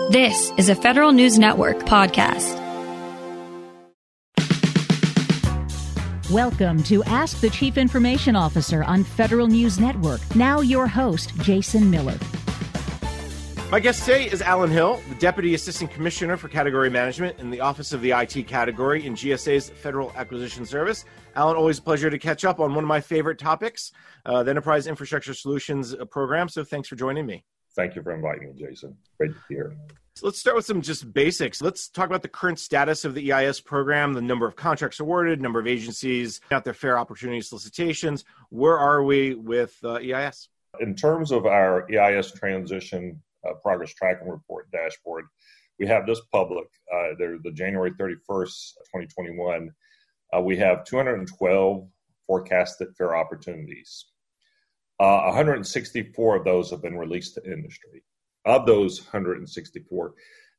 This is a Federal News Network podcast. Welcome to Ask the Chief Information Officer on Federal News Network. Now your host, Jason Miller. My guest today is Alan Hill, the Deputy Assistant Commissioner for Category Management in the Office of the IT Category in GSA's Federal Acquisition Service. Alan, always a pleasure to catch up on one of my favorite topics, the Enterprise Infrastructure Solutions program. So thanks for joining me. Thank you for inviting me, Jason. Great to be here. So let's start with some just basics. Let's talk about the current status of the EIS program, the number of contracts awarded, number of agencies out there, fair opportunity solicitations. Where are we with EIS? In terms of our EIS transition progress tracking report dashboard, we have this public. There's the January 31st, 2021. We have 212 forecasted fair opportunities. 164 of those have been released to industry. Of those 164,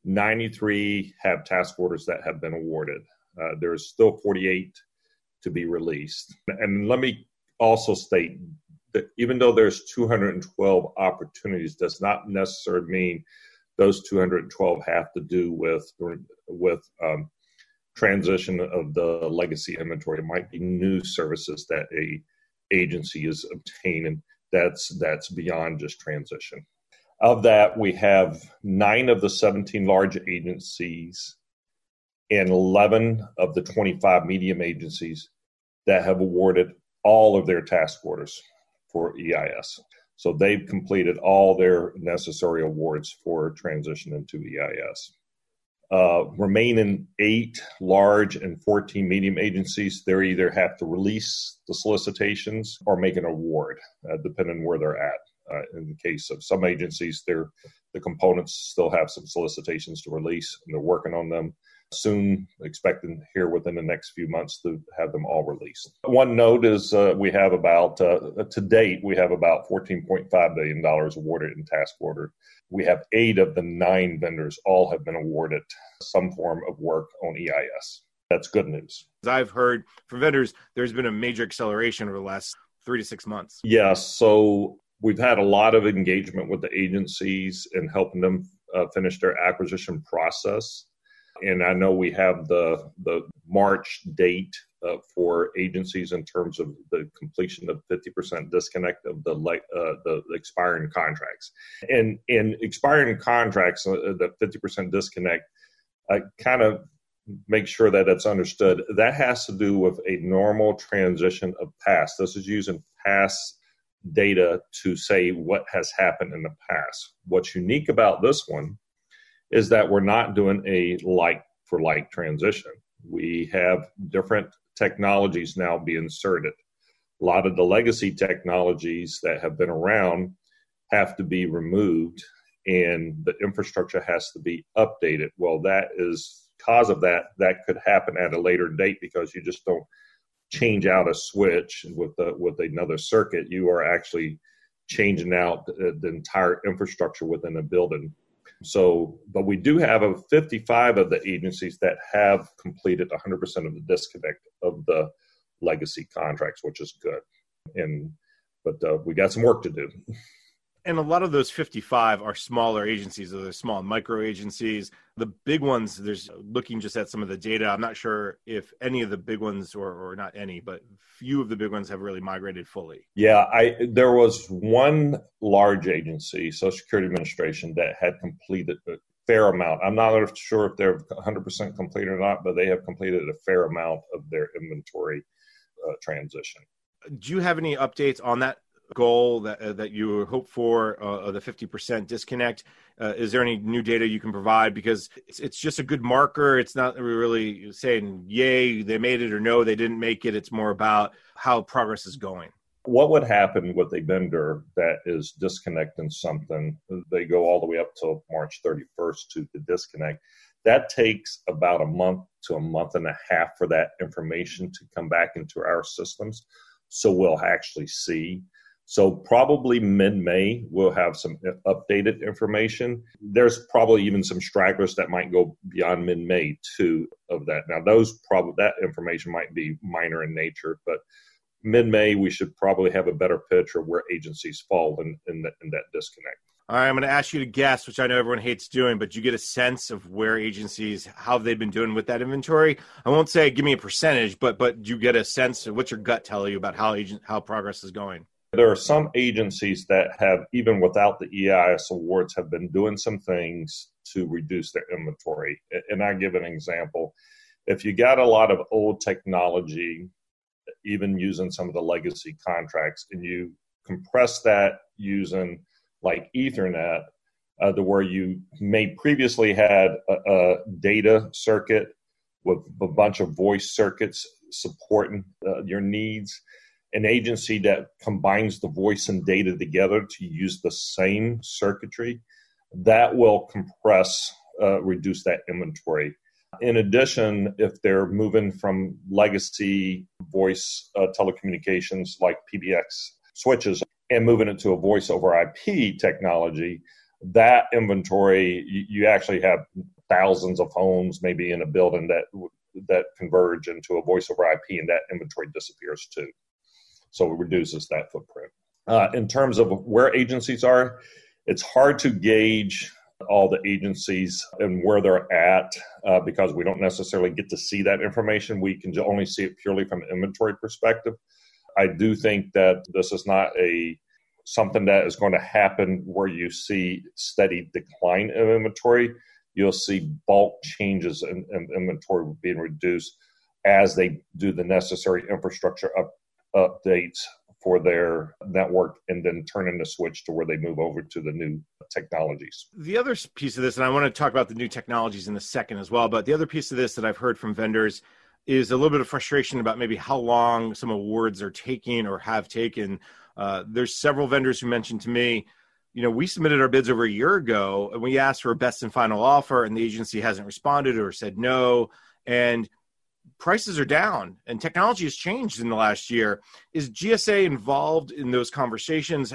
93 have task orders that have been awarded. There's still 48 to be released. And let me also state that even though there's 212 opportunities, does not necessarily mean those 212 have to do with transition of the legacy inventory. It might be new services that a agency is obtaining that's beyond just transition. Of that, we have 9 of the 17 large agencies and 11 of the 25 medium agencies that have awarded all of their task orders for EIS. So they've completed all their necessary awards for transition into EIS. Remaining 8 large and 14 medium agencies, they either have to release the solicitations or make an award, depending on where they're at. In the case of some agencies, the components still have some solicitations to release, and they're working on them. Soon, expecting here within the next few months to have them all released. One note is we have about, to date, we have about $14.5 billion awarded in task order. We have 8 of the 9 vendors all have been awarded some form of work on EIS. That's good news. As I've heard from vendors, there's been a major acceleration over the last 3 to 6 months. Yes, so we've had a lot of engagement with the agencies in helping them finish their acquisition process. And I know we have the March date for agencies in terms of the completion of 50% disconnect of the expiring contracts. And in expiring contracts, the 50% disconnect, kind of make sure that it's understood. That has to do with a normal transition of past. This is using past data to say what has happened in the past. What's unique about this one is that we're not doing a like-for-like transition. We have different technologies now being inserted. A lot of the legacy technologies that have been around have to be removed, and the infrastructure has to be updated. Well, that is because of that could happen at a later date because you just don't change out a switch with another circuit. You are actually changing out the entire infrastructure within a building. So, but we do have 55 of the agencies that have completed 100% of the disconnect of the legacy contracts, which is good. But we got some work to do. And a lot of those 55 are smaller agencies, or they're small micro agencies. The big ones, there's looking just at some of the data. I'm not sure if any of the big ones, or not any, but few of the big ones have really migrated fully. Yeah, there was one large agency, Social Security Administration, that had completed a fair amount. I'm not sure if they're 100% complete or not, but they have completed a fair amount of their inventory transition. Do you have any updates on that goal that you hope for, the 50% disconnect? Is there any new data you can provide? Because it's just a good marker. It's not really saying, yay, they made it, or no, they didn't make it. It's more about how progress is going. What would happen with a vendor that is disconnecting something? They go all the way up till March 31st to the disconnect. That takes about a month to a month and a half for that information to come back into our systems. So we'll actually see. So probably mid-May, we'll have some updated information. There's probably even some stragglers that might go beyond mid-May too of that. Now, that information might be minor in nature, but mid-May, we should probably have a better picture of where agencies fall in that disconnect. All right, I'm going to ask you to guess, which I know everyone hates doing, but you get a sense of where agencies, how they've been doing with that inventory. I won't say give me a percentage, but you get a sense of what's your gut tell you about how progress is going. There are some agencies that have, even without the EIS awards, have been doing some things to reduce their inventory. And I give an example. If you got a lot of old technology, even using some of the legacy contracts, and you compress that using like Ethernet, to where you may previously had a data circuit with a bunch of voice circuits supporting your needs. An agency that combines the voice and data together to use the same circuitry, that will compress, reduce that inventory. In addition, if they're moving from legacy voice telecommunications like PBX switches and moving it to a voice over IP technology, that inventory, you actually have thousands of homes maybe in a building that converge into a voice over IP, and that inventory disappears too. So it reduces that footprint. In terms of where agencies are, it's hard to gauge all the agencies and where they're at because we don't necessarily get to see that information. We can only see it purely from an inventory perspective. I do think that this is not something that is going to happen where you see steady decline in inventory. You'll see bulk changes in inventory being reduced as they do the necessary infrastructure updates for their network and then turning the switch to where they move over to the new technologies. The other piece of this, and I want to talk about the new technologies in a second as well, but the other piece of this that I've heard from vendors is a little bit of frustration about maybe how long some awards are taking or have taken. There's several vendors who mentioned to me, we submitted our bids over a year ago and we asked for a best and final offer and the agency hasn't responded or said no. And prices are down and technology has changed in the last year. Is GSA involved in those conversations?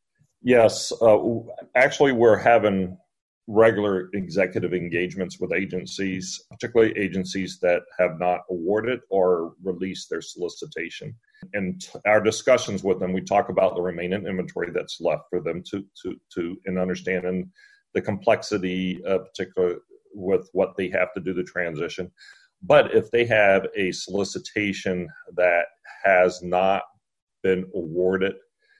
Yes. Actually, we're having regular executive engagements with agencies, particularly agencies that have not awarded or released their solicitation. And our discussions with them, we talk about the remaining inventory that's left for them to in understanding the complexity, particularly with what they have to do to transition. But if they have a solicitation that has not been awarded,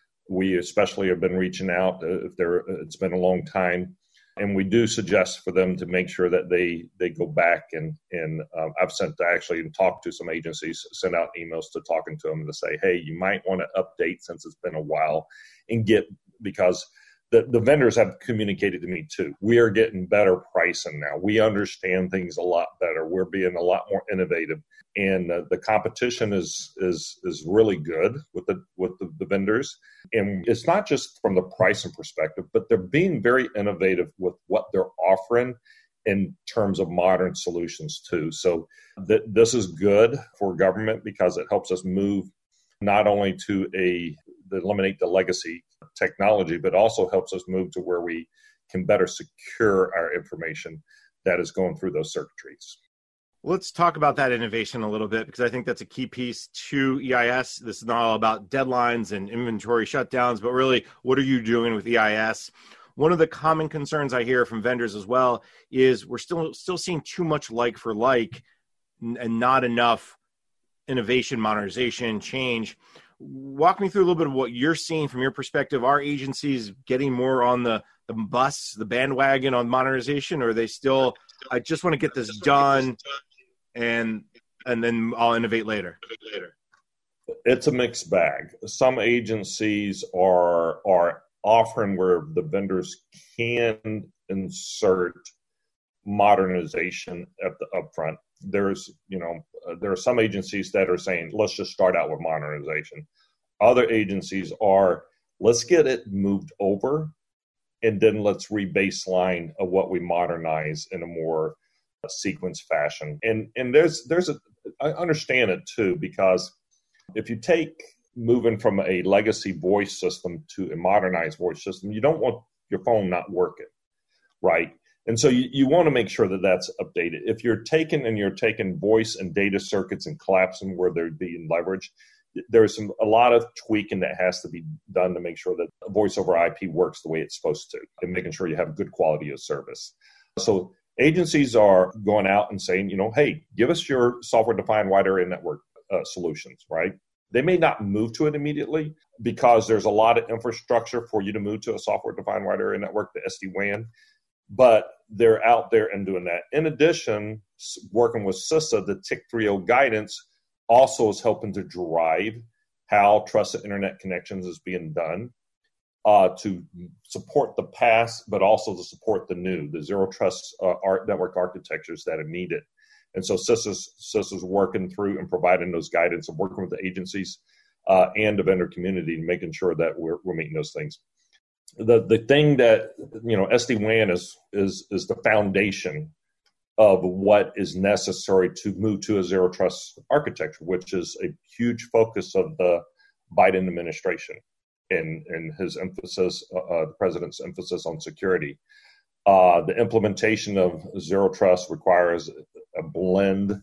we especially have been reaching out it's been a long time. And we do suggest for them to make sure that they go back and I've sent to actually and talked to some agencies, sent out emails to talking to them to say, hey, you might want to update since it's been a while and because the vendors have communicated to me too. We are getting better pricing now. We understand things a lot better. We're being a lot more innovative, and the competition is really good with the vendors. And it's not just from the pricing perspective, but they're being very innovative with what they're offering in terms of modern solutions too. So this is good for government because it helps us move not only to eliminate the legacy technology, but also helps us move to where we can better secure our information that is going through those circuitries. Let's talk about that innovation a little bit, because I think that's a key piece to EIS. This is not all about deadlines and inventory shutdowns, but really, what are you doing with EIS? One of the common concerns I hear from vendors as well is we're still seeing too much like for like and not enough innovation, modernization, change. Walk me through a little bit of what you're seeing from your perspective. Are agencies getting more on the the bandwagon on modernization, or are they still, I just want to get this done and then I'll innovate later? It's a mixed bag. Some agencies are offering where the vendors can insert modernization at the upfront. There are some agencies that are saying, let's just start out with modernization. Other agencies are, let's get it moved over, and then let's re-baseline of what we modernize in a more sequenced fashion. And I understand it too, because if you take moving from a legacy voice system to a modernized voice system, you don't want your phone not working, right? And so you want to make sure that that's updated. If you're taking voice and data circuits and collapsing where they're being leveraged, there's a lot of tweaking that has to be done to make sure that voice over IP works the way it's supposed to, and making sure you have good quality of service. So agencies are going out and saying, hey, give us your software-defined wide area network solutions, right? They may not move to it immediately because there's a lot of infrastructure for you to move to a software-defined wide area network, the SD-WAN, but they're out there and doing that. In addition, working with CISA, the TIC 3.0 guidance also is helping to drive how trusted internet connections is being done to support the past, but also to support the new, the zero trust network architectures that are needed. And so CISA's working through and providing those guidance and working with the agencies and the vendor community and making sure that we're meeting those things. The thing that, SD-WAN is the foundation of what is necessary to move to a zero trust architecture, which is a huge focus of the Biden administration and his emphasis, the president's emphasis on security. The implementation of zero trust requires a blend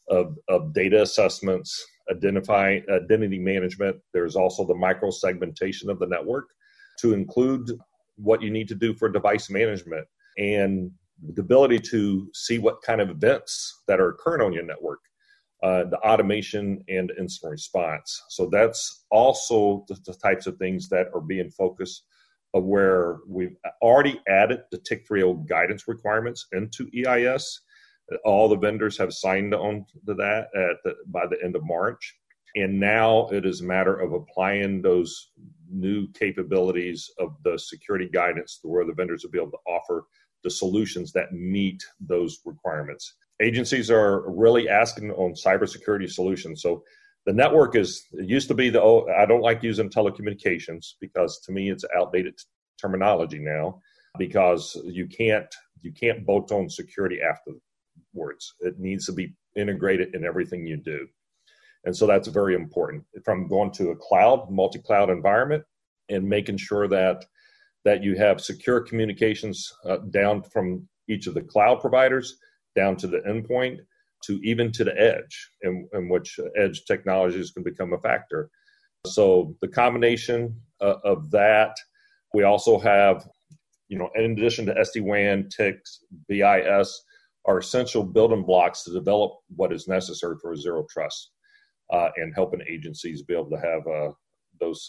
of data assessments, identity management. There's also the micro segmentation of the network to include what you need to do for device management and the ability to see what kind of events that are occurring on your network, the automation and instant response. So that's also the types of things that are being focused of where we've already added the TIC 3.0 guidance requirements into EIS. All the vendors have signed on to that by the end of March. And now it is a matter of applying those new capabilities of the security guidance to where the vendors will be able to offer the solutions that meet those requirements. Agencies are really asking on cybersecurity solutions. So the network it used to be I don't like using telecommunications because to me it's outdated terminology now because you can't bolt on security afterwards. It needs to be integrated in everything you do. And so that's very important from going to a multi-cloud environment and making sure that you have secure communications down from each of the cloud providers down to the endpoint to even to the edge, in which edge technologies can become a factor. So the combination of that, we also have, in addition to SD-WAN, TICs, BIS, are essential building blocks to develop what is necessary for zero trust and helping agencies be able to have those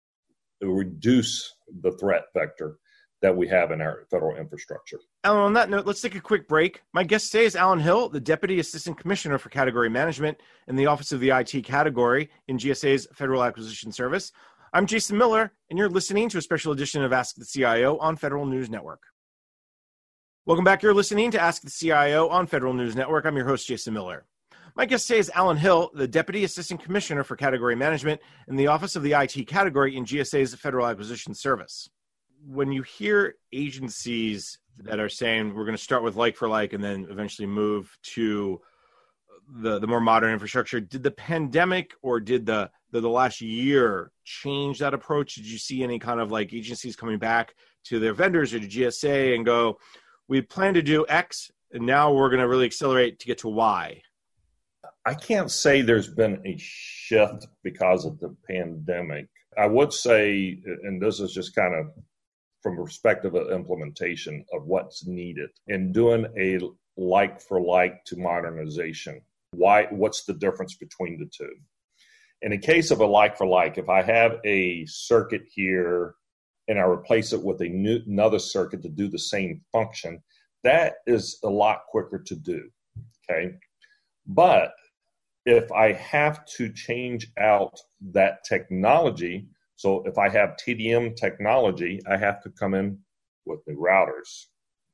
reduce the threat vector that we have in our federal infrastructure. Alan, on that note, let's take a quick break. My guest today is Alan Hill, the Deputy Assistant Commissioner for Category Management in the Office of the IT Category in GSA's Federal Acquisition Service. I'm Jason Miller, and you're listening to a special edition of Ask the CIO on Federal News Network. Welcome back. You're listening to Ask the CIO on Federal News Network. I'm your host, Jason Miller. My guest today is Alan Hill, the Deputy Assistant Commissioner for Category Management in the Office of the IT Category in GSA's Federal Acquisition Service. When you hear agencies that are saying we're going to start with like for like and then eventually move to the more modern infrastructure, did the pandemic or did the last year change that approach? Did you see any kind of like agencies coming back to their vendors or to GSA and go, we plan to do X and now we're going to really accelerate to get to Y? I can't say there's been a shift because of the pandemic. I would say, and this is just kind of from a perspective of implementation of what's needed in doing a like for like to modernization. What's the difference between the two? In the case of a like for like, if I have a circuit here and I replace it with another circuit to do the same function, that is a lot quicker to do, okay? But if I have to change out that technology, so if I have TDM technology, I have to come in with new routers.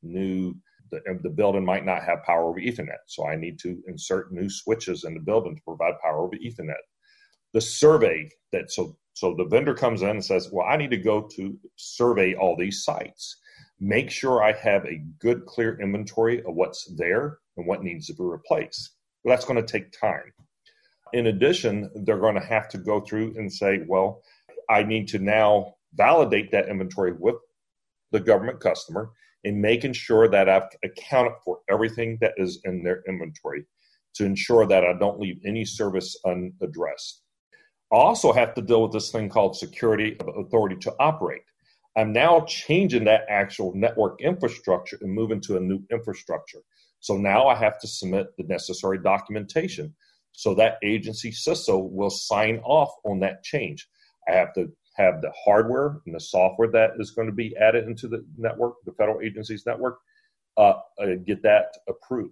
The building might not have power over Ethernet, so I need to insert new switches in the building to provide power over Ethernet. The survey so the vendor comes in and says, well, I need to go to survey all these sites. Make sure I have a good, clear inventory of what's there and what needs to be replaced. Well, that's going to take time. In addition, they're going to have to go through and say, well, I need to now validate that inventory with the government customer and making sure that I've accounted for everything that is in their inventory to ensure that I don't leave any service unaddressed. I also have to deal with this thing called security of authority to operate. I'm now changing that actual network infrastructure and moving to a new infrastructure. So now I have to submit the necessary documentation. So that agency CISO will sign off on that change. I have to have the hardware and the software that is going to be added into the network, the federal agency's network, get that approved.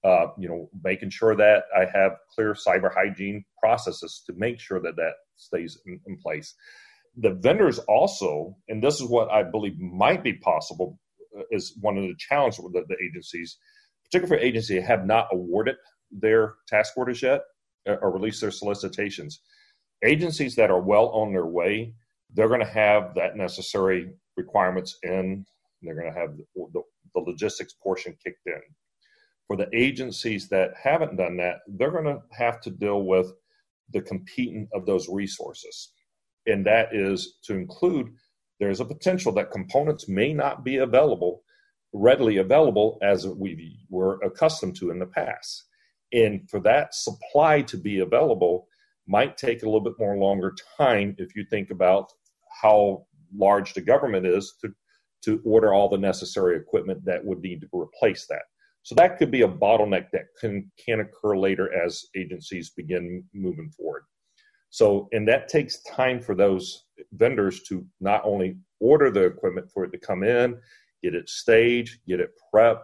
Making sure that I have clear cyber hygiene processes to make sure that that stays in place. The vendors also, and this is what I believe might be possible, is one of the challenges with the agencies, particularly for agencies that have not awarded their task orders yet or released their solicitations. Agencies that are well on their way, they're going to have that necessary requirements in. They're going to have the logistics portion kicked in. For the agencies that haven't done that, they're going to have to deal with the competing of those resources. And that is to include, there's a potential that components may not be readily available as we were accustomed to in the past. And for that supply to be available might take a little bit more longer time if you think about how large the government is to order all the necessary equipment that would need to replace that. So that could be a bottleneck that can occur later as agencies begin moving forward. So, and that takes time for those vendors to not only order the equipment for it to come in, get it staged, get it prepped,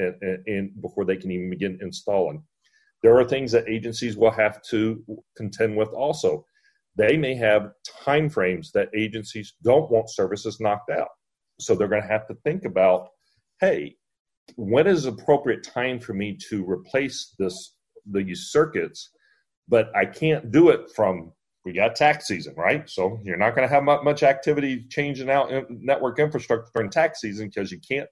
and before they can even begin installing. There are things that agencies will have to contend with also. They may have timeframes that agencies don't want services knocked out. So they're going to have to think about, hey, when is appropriate time for me to replace these circuits? But I can't do it we got tax season, right? So you're not going to have much activity changing out in network infrastructure during tax season because you can't,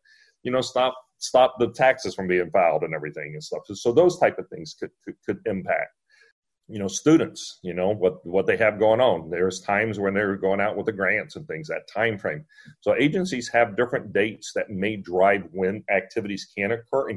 stop the taxes from being filed and everything and stuff. So those type of things could impact, students, what they have going on. There's times when they're going out with the grants and things, that time frame. So agencies have different dates that may drive when activities can occur,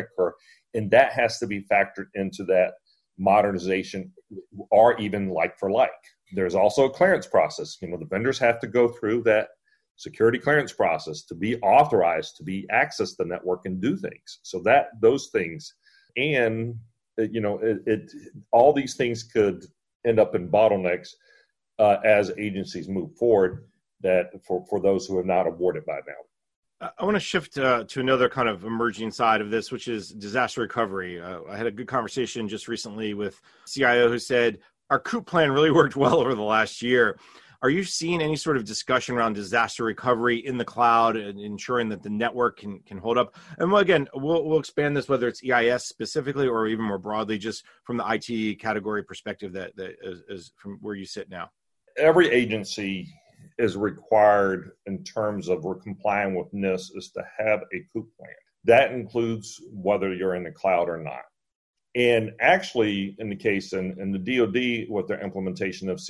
and that has to be factored into that modernization or even like for like. There's also a clearance process. The vendors have to go through that security clearance process to be authorized to access the network and do things. So that those things, and all these things could end up in bottlenecks as agencies move forward. That for those who are not awarded by now. I want to shift to another kind of emerging side of this, which is disaster recovery. I had a good conversation just recently with a CIO who said our COOP plan really worked well over the last year. Are you seeing any sort of discussion around disaster recovery in the cloud and ensuring that the network can hold up? And again, we'll expand this, whether it's EIS specifically or even more broadly, just from the IT category perspective that is from where you sit now. Every agency is required in terms of complying with NIST is to have a COOP plan. That includes whether you're in the cloud or not. And actually, in the case in the DoD with their implementation of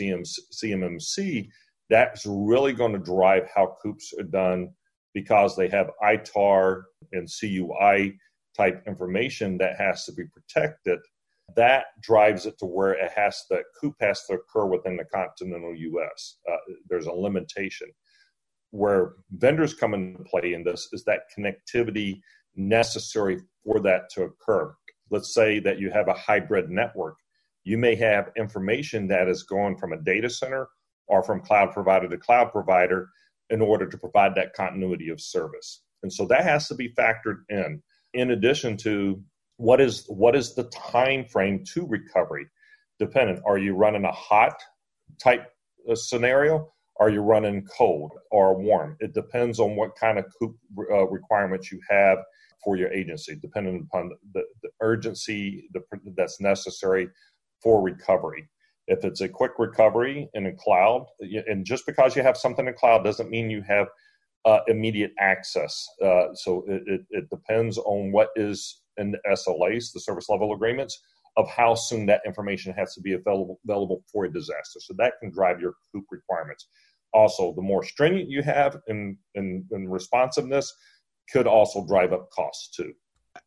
CMMC, that's really going to drive how COOPs are done because they have ITAR and CUI type information that has to be protected. That drives it to where COOP has to occur within the continental U.S. There's a limitation. Where vendors come into play in this is that connectivity necessary for that to occur. Let's say that you have a hybrid network. You may have information that is going from a data center or from cloud provider to cloud provider in order to provide that continuity of service. And so that has to be factored in addition to what is the time frame to recovery dependent. Are you running a hot type scenario? Are you running cold or warm? It depends on what kind of COOP requirements you have for your agency, depending upon the urgency that's necessary for recovery. If it's a quick recovery in a cloud, and just because you have something in cloud doesn't mean you have immediate access. So it depends on what is in the SLAs, the service level agreements, of how soon that information has to be available for a disaster. So that can drive your COOP requirements. Also, the more stringent you have in responsiveness could also drive up costs too.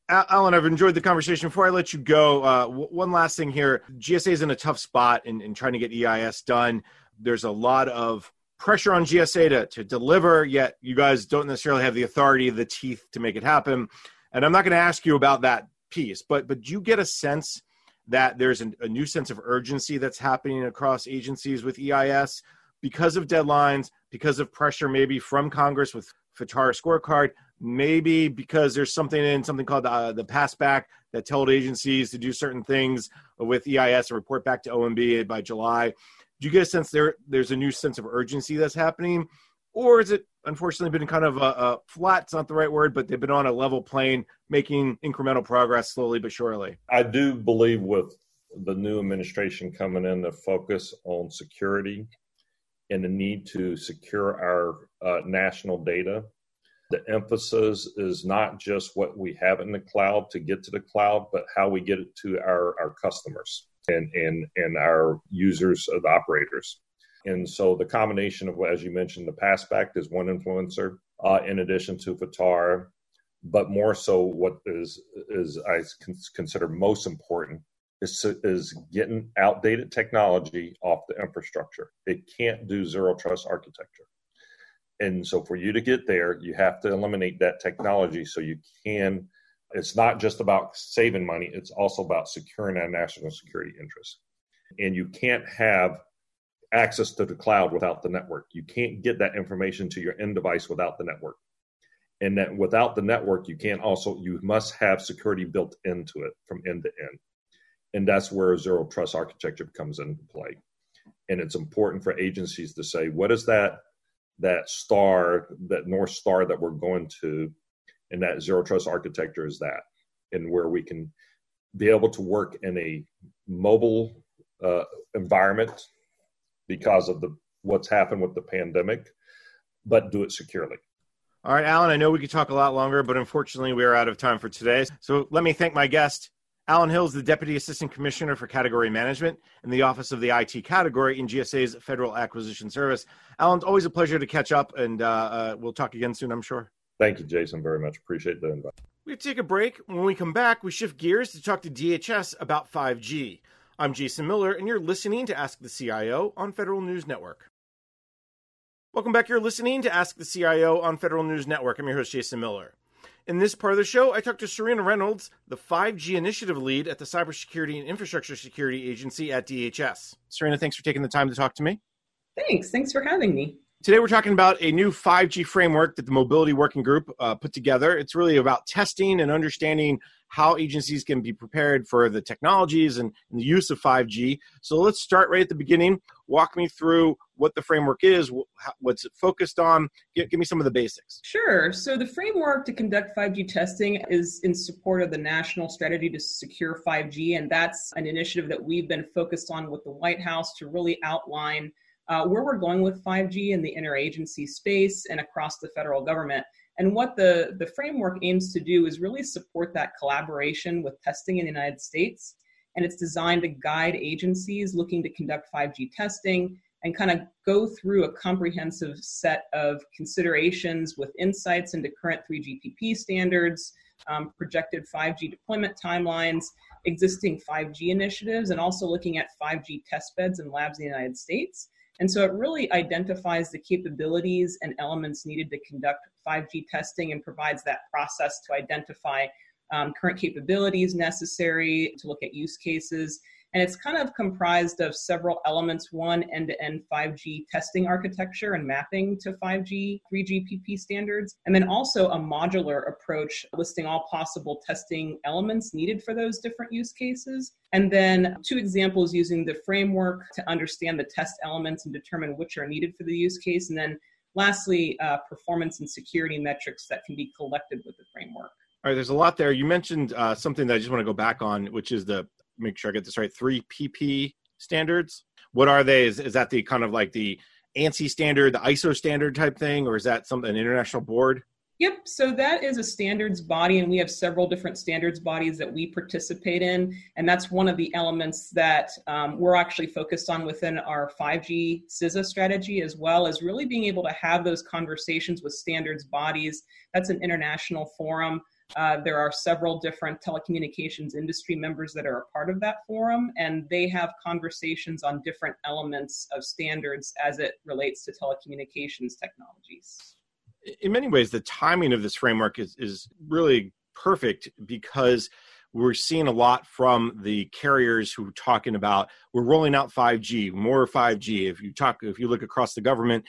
Alan, I've enjoyed the conversation. Before I let you go, one last thing here. GSA is in a tough spot in trying to get EIS done. There's a lot of pressure on GSA to deliver, yet you guys don't necessarily have the authority, the teeth to make it happen. And I'm not going to ask you about that piece, but do you get a sense that there's a new sense of urgency that's happening across agencies with EIS because of deadlines, because of pressure maybe from Congress with FTAR scorecard, maybe because there's something called the Passback that told agencies to do certain things with EIS and report back to OMB by July. Do you get a sense there's a new sense of urgency that's happening? Or is it unfortunately been kind of a flat, it's not the right word, but they've been on a level plane, making incremental progress slowly but surely? I do believe with the new administration coming in, the focus on security and the need to secure our national data. The emphasis is not just what we have in the cloud to get to the cloud, but how we get it to our customers and our users, the operators. And so the combination of, as you mentioned, the Passback is one influencer, in addition to FTAR, but more so what is I consider most important is getting outdated technology off the infrastructure. It can't do zero trust architecture. And so for you to get there, you have to eliminate that technology so you can. It's not just about saving money. It's also about securing our national security interests. And you can't have access to the cloud without the network. You can't get that information to your end device without the network. And that without the network, you must have security built into it from end to end. And that's where zero trust architecture comes into play. And it's important for agencies to say, what is that North Star that we're going to, and that zero trust architecture is that, and where we can be able to work in a mobile environment because of what's happened with the pandemic, but do it securely. All right, Alan, I know we could talk a lot longer, but unfortunately we are out of time for today. So let me thank my guest. Alan Hill is the Deputy Assistant Commissioner for Category Management in the Office of the IT Category in GSA's Federal Acquisition Service. Alan, it's always a pleasure to catch up, and we'll talk again soon, I'm sure. Thank you, Jason, very much. Appreciate the invite. We take a break. When we come back, we shift gears to talk to DHS about 5G. I'm Jason Miller, and you're listening to Ask the CIO on Federal News Network. Welcome back. You're listening to Ask the CIO on Federal News Network. I'm your host, Jason Miller. In this part of the show, I talked to Serena Reynolds, the 5G initiative lead at the Cybersecurity and Infrastructure Security Agency at DHS. Serena, thanks for taking the time to talk to me. Thanks for having me. Today, we're talking about a new 5G framework that the Mobility Working Group put together. It's really about testing and understanding how agencies can be prepared for the technologies and the use of 5G. So let's start right at the beginning. Walk me through what the framework is, what's it focused on. Give me some of the basics. Sure. So the framework to conduct 5G testing is in support of the National Strategy to Secure 5G, and that's an initiative that we've been focused on with the White House to really outline where we're going with 5G in the interagency space and across the federal government. And what the framework aims to do is really support that collaboration with testing in the United States. And it's designed to guide agencies looking to conduct 5G testing and kind of go through a comprehensive set of considerations with insights into current 3GPP standards, projected 5G deployment timelines, existing 5G initiatives, and also looking at 5G test beds and labs in the United States. And so it really identifies the capabilities and elements needed to conduct 5G testing and provides that process to identify current capabilities necessary to look at use cases. And it's kind of comprised of several elements. One, end-to-end 5G testing architecture and mapping to 5G 3GPP standards. And then also a modular approach listing all possible testing elements needed for those different use cases. And then 2 examples using the framework to understand the test elements and determine which are needed for the use case. And then lastly, performance and security metrics that can be collected with the framework. All right, there's a lot there. You mentioned something that I just want to go back on, which is make sure I get this right, 3PP standards. What are they? Is that the kind of like the ANSI standard, the ISO standard type thing, or is that an international board? Yep, so that is a standards body, and we have several different standards bodies that we participate in, and that's one of the elements that we're actually focused on within our 5G CISA strategy, as well as really being able to have those conversations with standards bodies. That's an international forum There are several different telecommunications industry members that are a part of that forum, and they have conversations on different elements of standards as it relates to telecommunications technologies. In many ways, the timing of this framework is really perfect because we're seeing a lot from the carriers who are talking about we're rolling out 5G, more 5G. If you look across the government,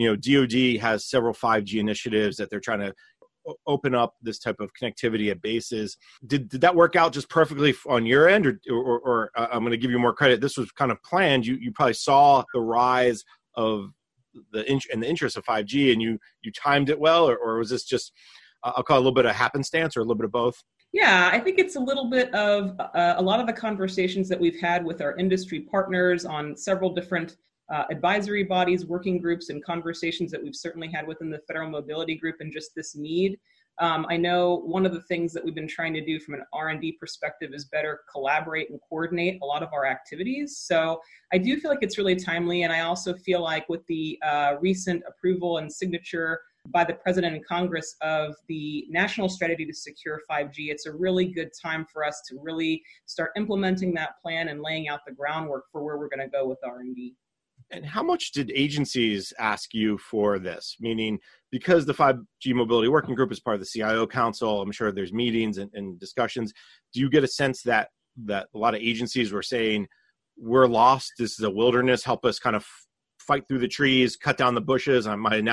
DoD has several 5G initiatives that they're trying to open up this type of connectivity at bases. Did that work out just perfectly on your end, or I'm going to give you more credit? This was kind of planned. You probably saw the rise of the interest of 5G, and you timed it well, or was this just I'll call it a little bit of happenstance, or a little bit of both? Yeah, I think it's a little bit of a lot of the conversations that we've had with our industry partners on several different advisory bodies, working groups, and conversations that we've certainly had within the Federal Mobility Group, and just this need. I know one of the things that we've been trying to do from an R&D perspective is better collaborate and coordinate a lot of our activities. So I do feel like it's really timely, and I also feel like with the recent approval and signature by the President and Congress of the National Strategy to Secure 5G, it's a really good time for us to really start implementing that plan and laying out the groundwork for where we're going to go with R&D. And how much did agencies ask you for this? Meaning, because the 5G Mobility Working Group is part of the CIO Council, I'm sure there's meetings and discussions. Do you get a sense that a lot of agencies were saying, we're lost, this is a wilderness, help us kind of fight through the trees, cut down the bushes?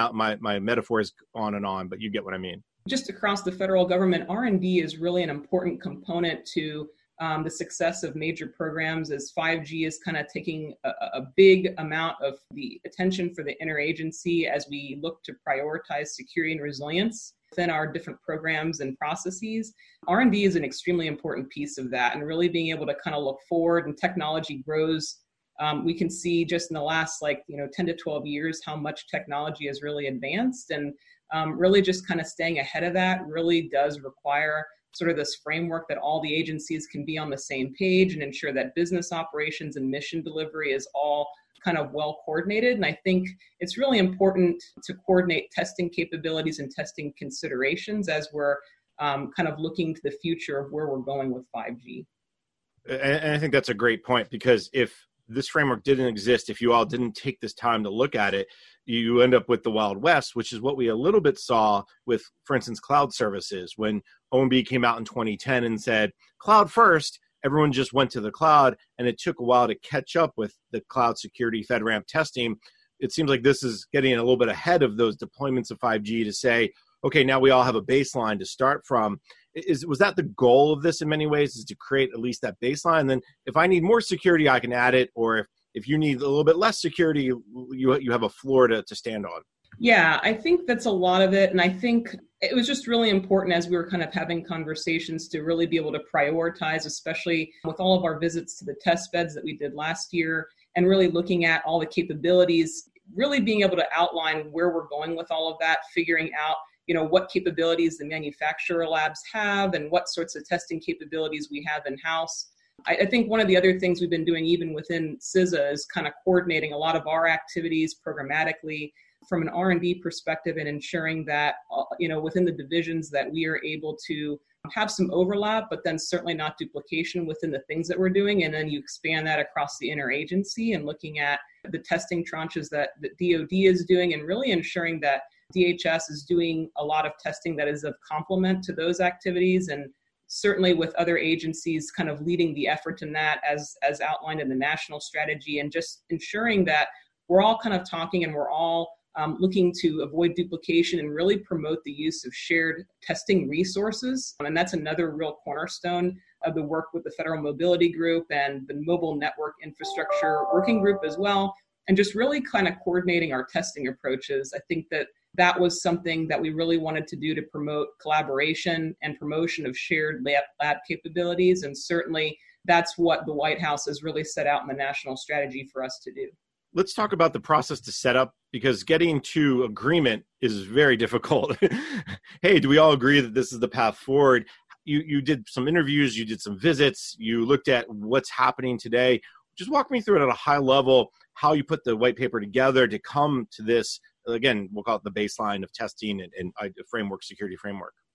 My metaphor is on, but you get what I mean. Just across the federal government, R&D is really an important component to the success of major programs, as 5G is kind of taking a big amount of the attention for the interagency as we look to prioritize security and resilience within our different programs and processes. R&D is an extremely important piece of that, and really being able to kind of look forward, and technology grows. We can see just in the last 10 to 12 years how much technology has really advanced, and really just kind of staying ahead of that really does require sort of this framework that all the agencies can be on the same page and ensure that business operations and mission delivery is all kind of well coordinated. And I think it's really important to coordinate testing capabilities and testing considerations as we're kind of looking to the future of where we're going with 5G. And I think that's a great point, because if this framework didn't exist, if you all didn't take this time to look at it, you end up with the Wild West, which is what we a little bit saw with, for instance, cloud services. When OMB came out in 2010 and said, cloud first, everyone just went to the cloud, and it took a while to catch up with the cloud security FedRAMP testing. It seems like this is getting a little bit ahead of those deployments of 5G to say, okay, now we all have a baseline to start from. Was that the goal of this in many ways, is to create at least that baseline? And then if I need more security, I can add it. Or if you need a little bit less security, you have a floor to stand on. Yeah, I think that's a lot of it. And I think it was just really important as we were kind of having conversations to really be able to prioritize, especially with all of our visits to the test beds that we did last year, and really looking at all the capabilities, really being able to outline where we're going with all of that, figuring out what capabilities the manufacturer labs have and what sorts of testing capabilities we have in-house. I think one of the other things we've been doing even within CISA is kind of coordinating a lot of our activities programmatically from an R&D perspective, and ensuring that, within the divisions that we are able to have some overlap, but then certainly not duplication within the things that we're doing. And then you expand that across the interagency and looking at the testing tranches that DoD is doing, and really ensuring that DHS is doing a lot of testing that is of complement to those activities, and certainly with other agencies kind of leading the effort in that as outlined in the national strategy, and just ensuring that we're all kind of talking and we're all looking to avoid duplication and really promote the use of shared testing resources. And that's another real cornerstone of the work with the Federal Mobility Group and the Mobile Network Infrastructure Working Group as well, and just really kind of coordinating our testing approaches. I think that was something that we really wanted to do to promote collaboration and promotion of shared lab capabilities. And certainly that's what the White House has really set out in the national strategy for us to do. Let's talk about the process to set up, because getting to agreement is very difficult. Hey, do we all agree that this is the path forward? You did some interviews, you did some visits, you looked at what's happening today. Just walk me through it at a high level, how you put the white paper together to come to this, again, we'll call it the baseline of testing and a framework, security framework.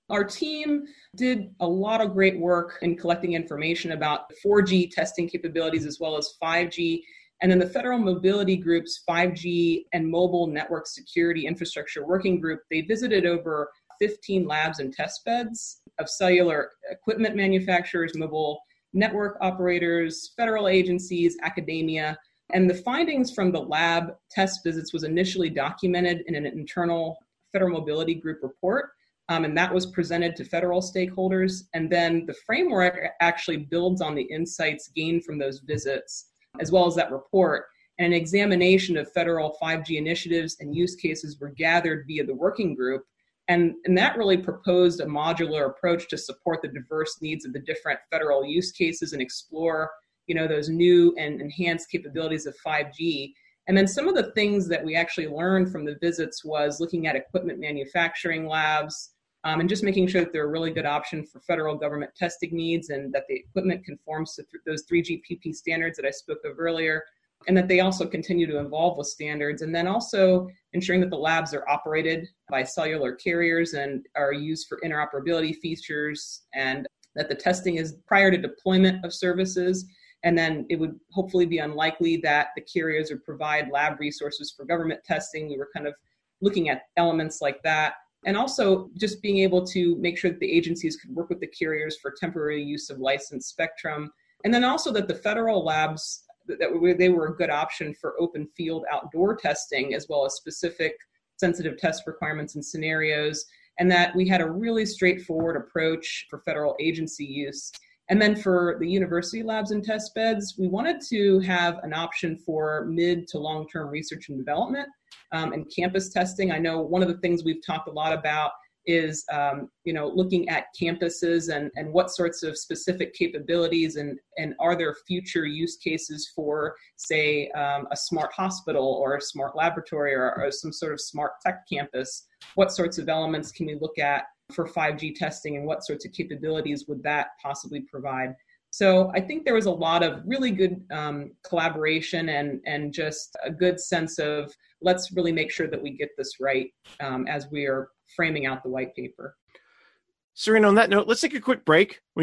Our team did a lot of great work in collecting information about 4G testing capabilities as well as 5G. And then the Federal Mobility Group's 5G and Mobile Network Security Infrastructure Working Group, they visited over 15 labs and test beds of cellular equipment manufacturers, mobile network operators, federal agencies, academia. And the findings from the lab test visits was initially documented in an internal Federal Mobility Group report. And that was presented to federal stakeholders. And then the framework actually builds on the insights gained from those visits, as well as that report. And an examination of federal 5G initiatives and use cases were gathered via the working group. And that really proposed a modular approach to support the diverse needs of the different federal use cases and explore, those new and enhanced capabilities of 5G. And then some of the things that we actually learned from the visits was looking at equipment manufacturing labs, and just making sure that they're a really good option for federal government testing needs and that the equipment conforms to those 3GPP standards that I spoke of earlier, and that they also continue to evolve with standards. And then also ensuring that the labs are operated by cellular carriers and are used for interoperability features, and that the testing is prior to deployment of services. And then it would hopefully be unlikely that the carriers would provide lab resources for government testing. We were kind of looking at elements like that. And also just being able to make sure that the agencies could work with the carriers for temporary use of licensed spectrum. And then also that the federal labs, they were a good option for open field outdoor testing, as well as specific sensitive test requirements and scenarios. And that we had a really straightforward approach for federal agency use. And then for the university labs and test beds, we wanted to have an option for mid to long-term research and development and campus testing. I know one of the things we've talked a lot about is, looking at campuses and what sorts of specific capabilities and are there future use cases for, say, a smart hospital or a smart laboratory or some sort of smart tech campus? What sorts of elements can we look at for 5G testing and what sorts of capabilities would that possibly provide? So I think there was a lot of really good collaboration and just a good sense of let's really make sure that we get this right as we are framing out the white paper. Serena, on that note, let's take a quick break. When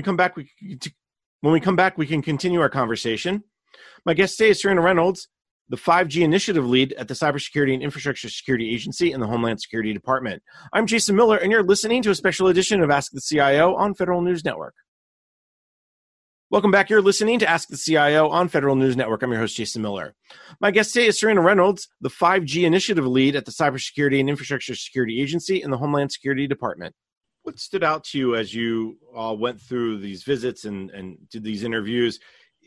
we come back, we can continue our conversation. My guest today is Serena Reynolds, the 5G initiative lead at the Cybersecurity and Infrastructure Security Agency in the Homeland Security Department. I'm Jason Miller, and you're listening to a special edition of Ask the CIO on Federal News Network. Welcome back. You're listening to Ask the CIO on Federal News Network. I'm your host, Jason Miller. My guest today is Serena Reynolds, the 5G initiative lead at the Cybersecurity and Infrastructure Security Agency in the Homeland Security Department. What stood out to you as you all went through these visits and did these interviews?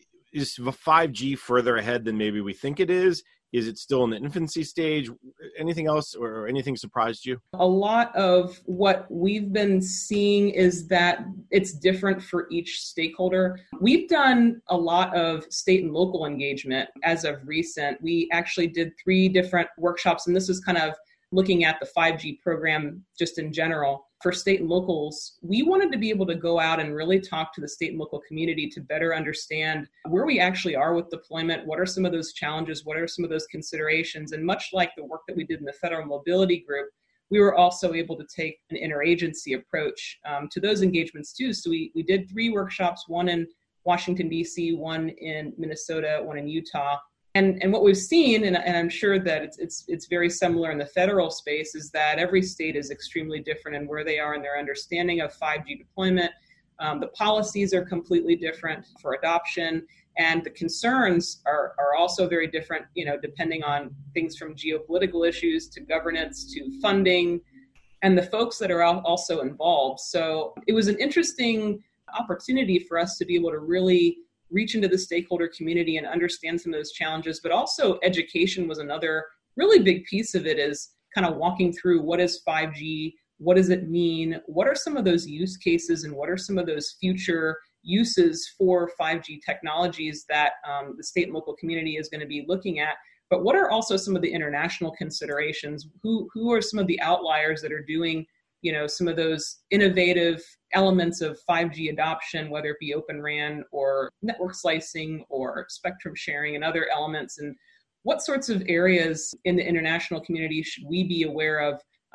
Is 5G further ahead than maybe we think it is? Is it still in the infancy stage? Anything else or anything surprised you? A lot of what we've been seeing is that it's different for each stakeholder. We've done a lot of state and local engagement as of recent. We actually did 3 different workshops, and this is kind of looking at the 5G program just in general. For state and locals, we wanted to be able to go out and really talk to the state and local community to better understand where we actually are with deployment, what are some of those challenges, what are some of those considerations, and much like the work that we did in the Federal Mobility Group, we were also able to take an interagency approach to those engagements too. So we did 3 workshops, one in Washington, D.C., one in Minnesota, one in Utah. And what we've seen, and I'm sure that it's very similar in the federal space, is that every state is extremely different in where they are in their understanding of 5G deployment. The policies are completely different for adoption, and the concerns are also very different, depending on things from geopolitical issues to governance to funding and the folks that are also involved. So it was an interesting opportunity for us to be able to really reach into the stakeholder community and understand some of those challenges, but also education was another really big piece of it, is kind of walking through what is 5G, what does it mean, what are some of those use cases, and what are some of those future uses for 5G technologies that the state and local community is going to be looking at, but what are also some of the international considerations? Who are some of the outliers that are doing some of those innovative elements of 5G adoption, whether it be Open RAN or network slicing or spectrum sharing and other elements, and what sorts of areas in the international community should we be aware of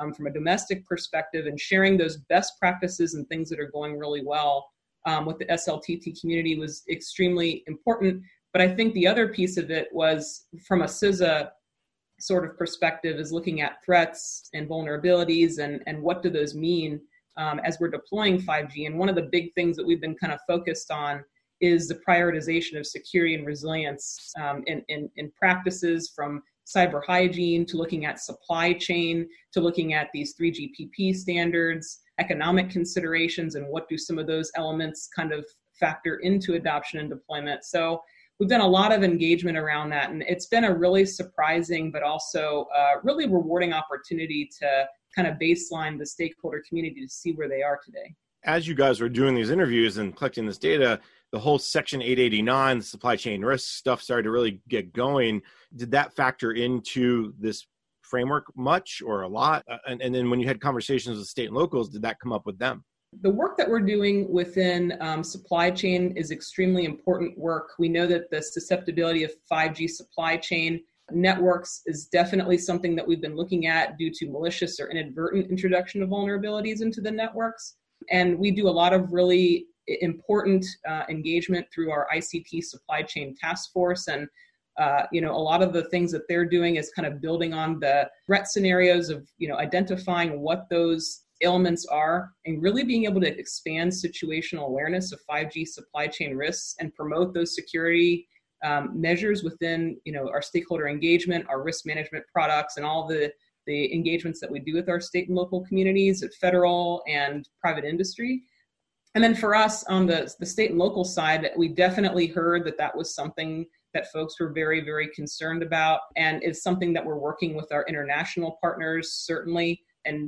from a domestic perspective, and sharing those best practices and things that are going really well with the SLTT community was extremely important. But I think the other piece of it was from a CISA sort of perspective is looking at threats and vulnerabilities and what do those mean as we're deploying 5G. And one of the big things that we've been kind of focused on is the prioritization of security and resilience in practices, from cyber hygiene to looking at supply chain to looking at these 3GPP standards, economic considerations, and what do some of those elements kind of factor into adoption and deployment. So we've done a lot of engagement around that, and it's been a really surprising but also really rewarding opportunity to kind of baseline the stakeholder community to see where they are today. As you guys were doing these interviews and collecting this data, the whole Section 889, the supply chain risk stuff started to really get going. Did that factor into this framework much or a lot? And then when you had conversations with state and locals, did that come up with them? The work that we're doing within supply chain is extremely important work. We know that the susceptibility of 5G supply chain networks is definitely something that we've been looking at due to malicious or inadvertent introduction of vulnerabilities into the networks. And we do a lot of really important engagement through our ICT supply chain task force. And a lot of the things that they're doing is kind of building on the threat scenarios of, identifying what those elements are and really being able to expand situational awareness of 5G supply chain risks and promote those security measures within, our stakeholder engagement, our risk management products, and all the engagements that we do with our state and local communities at federal and private industry. And then for us on the state and local side, we definitely heard that was something that folks were very, very concerned about, and is something that we're working with our international partners, certainly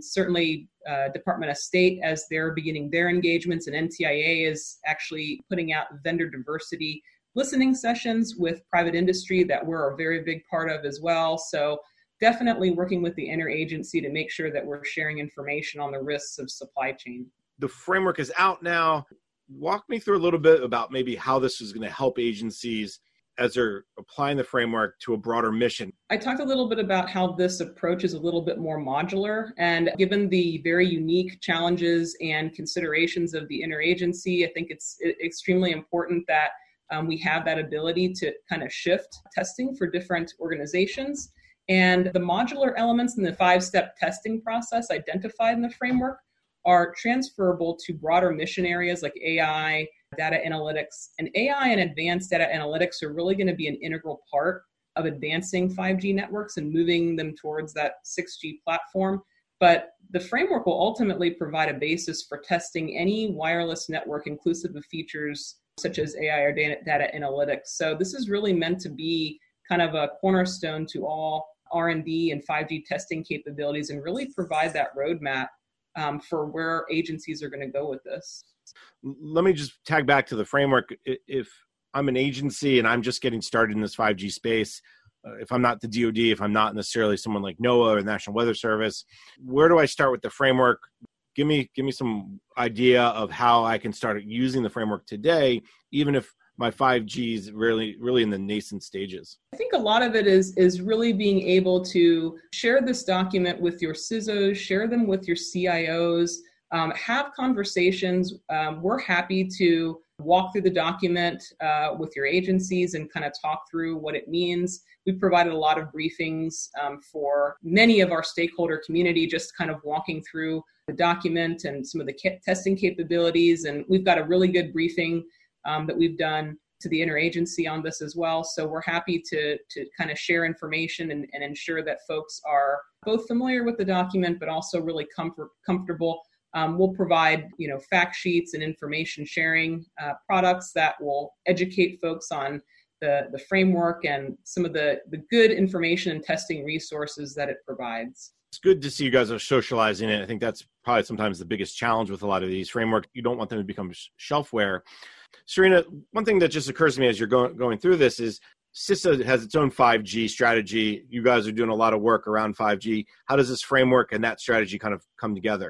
Department of State as they're beginning their engagements, and NTIA is actually putting out vendor diversity listening sessions with private industry that we're a very big part of as well. So definitely working with the interagency to make sure that we're sharing information on the risks of supply chain. The framework is out now. Walk me through a little bit about maybe how this is going to help agencies as they're applying the framework to a broader mission. I talked a little bit about how this approach is a little bit more modular, and given the very unique challenges and considerations of the interagency, I think it's extremely important that we have that ability to kind of shift testing for different organizations. And the modular elements in the 5-step testing process identified in the framework are transferable to broader mission areas like AI, data analytics. And AI and advanced data analytics are really going to be an integral part of advancing 5G networks and moving them towards that 6G platform. But the framework will ultimately provide a basis for testing any wireless network inclusive of features such as AI or data analytics. So this is really meant to be kind of a cornerstone to all R&D and 5G testing capabilities, and really provide that roadmap for where agencies are going to go with this. Let me just tag back to the framework. If I'm an agency and I'm just getting started in this 5G space, if I'm not the DoD, if I'm not necessarily someone like NOAA or the National Weather Service, where do I start with the framework? Give me some idea of how I can start using the framework today, even if my 5G is really in the nascent stages. I think a lot of it is really being able to share this document with your CISOs, share them with your CIOs, have conversations. We're happy to walk through the document with your agencies and kind of talk through what it means. We've provided a lot of briefings for many of our stakeholder community, just kind of walking through the document and some of the testing capabilities. And we've got a really good briefing that we've done to the interagency on this as well. So we're happy to kind of share information and ensure that folks are both familiar with the document, but also really comfortable. We'll provide, fact sheets and information sharing products that will educate folks on the framework and some of the good information and testing resources that it provides. It's good to see you guys are socializing it. I think that's probably sometimes the biggest challenge with a lot of these frameworks. You don't want them to become shelfware. Serena, one thing that just occurs to me as you're going through this is CISA has its own 5G strategy. You guys are doing a lot of work around 5G. How does this framework and that strategy kind of come together?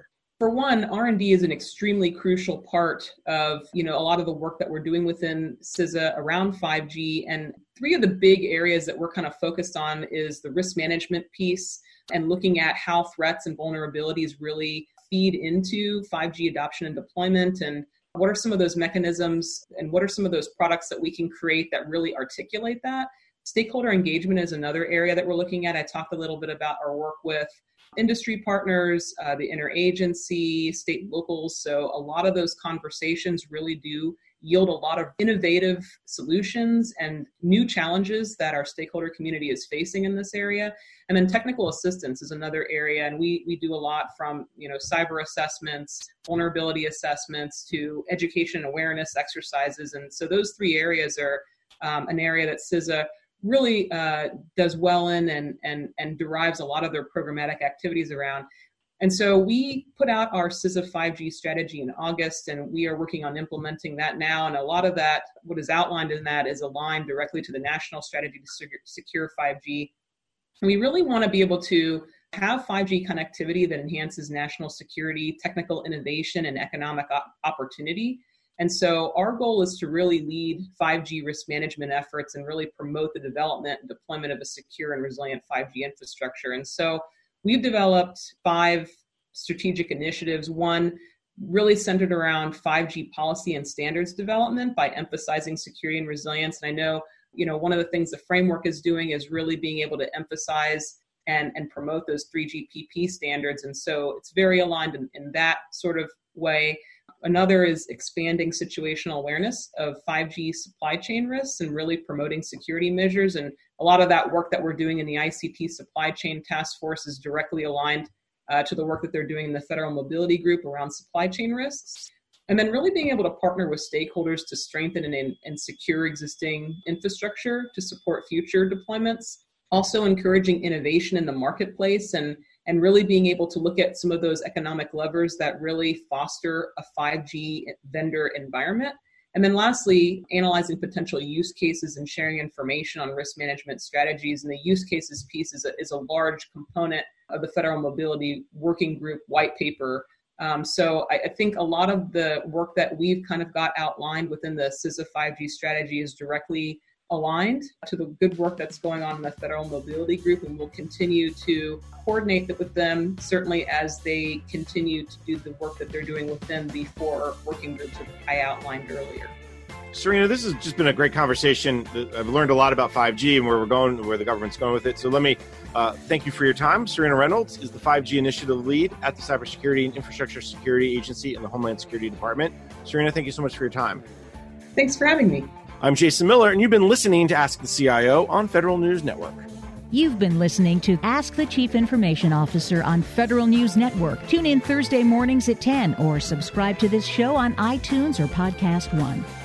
For one, R&D is an extremely crucial part of, a lot of the work that we're doing within CISA around 5G. And three of the big areas that we're kind of focused on is the risk management piece and looking at how threats and vulnerabilities really feed into 5G adoption and deployment, and what are some of those mechanisms and what are some of those products that we can create that really articulate that. Stakeholder engagement is another area that we're looking at. I talked a little bit about our work with industry partners, the interagency, state and locals. So a lot of those conversations really do yield a lot of innovative solutions and new challenges that our stakeholder community is facing in this area. And then technical assistance is another area. And we do a lot from, cyber assessments, vulnerability assessments, to education and awareness exercises. And so those three areas are an area that CISA really does well in and derives a lot of their programmatic activities around. And so we put out our CISA 5G strategy in August, and we are working on implementing that now. And a lot of that, what is outlined in that, is aligned directly to the national strategy to secure 5G. And we really want to be able to have 5G connectivity that enhances national security, technical innovation, and economic opportunity. And so our goal is to really lead 5G risk management efforts and really promote the development and deployment of a secure and resilient 5G infrastructure. And so we've developed 5 strategic initiatives. One really centered around 5G policy and standards development by emphasizing security and resilience. And I know, one of the things the framework is doing is really being able to emphasize and promote those 3GPP standards. And so it's very aligned in that sort of way. Another is expanding situational awareness of 5G supply chain risks and really promoting security measures. And a lot of that work that we're doing in the ICT Supply Chain Task Force is directly aligned to the work that they're doing in the Federal Mobility Group around supply chain risks. And then really being able to partner with stakeholders to strengthen and secure existing infrastructure to support future deployments. Also encouraging innovation in the marketplace and really being able to look at some of those economic levers that really foster a 5G vendor environment. And then lastly, analyzing potential use cases and sharing information on risk management strategies. And the use cases piece is a large component of the Federal Mobility Working Group white paper. So I think a lot of the work that we've kind of got outlined within the CISA 5G strategy is directly aligned to the good work that's going on in the Federal Mobility Group, and we'll continue to coordinate with them, certainly as they continue to do the work that they're doing within the 4 working groups that I outlined earlier. Serena, this has just been a great conversation. I've learned a lot about 5G and where we're going, where the government's going with it. So let me thank you for your time. Serena Reynolds is the 5G initiative lead at the Cybersecurity and Infrastructure Security Agency in the Homeland Security Department. Serena, thank you so much for your time. Thanks for having me. I'm Jason Miller, and you've been listening to Ask the CIO on Federal News Network. You've been listening to Ask the Chief Information Officer on Federal News Network. Tune in Thursday mornings at 10 or subscribe to this show on iTunes or Podcast One.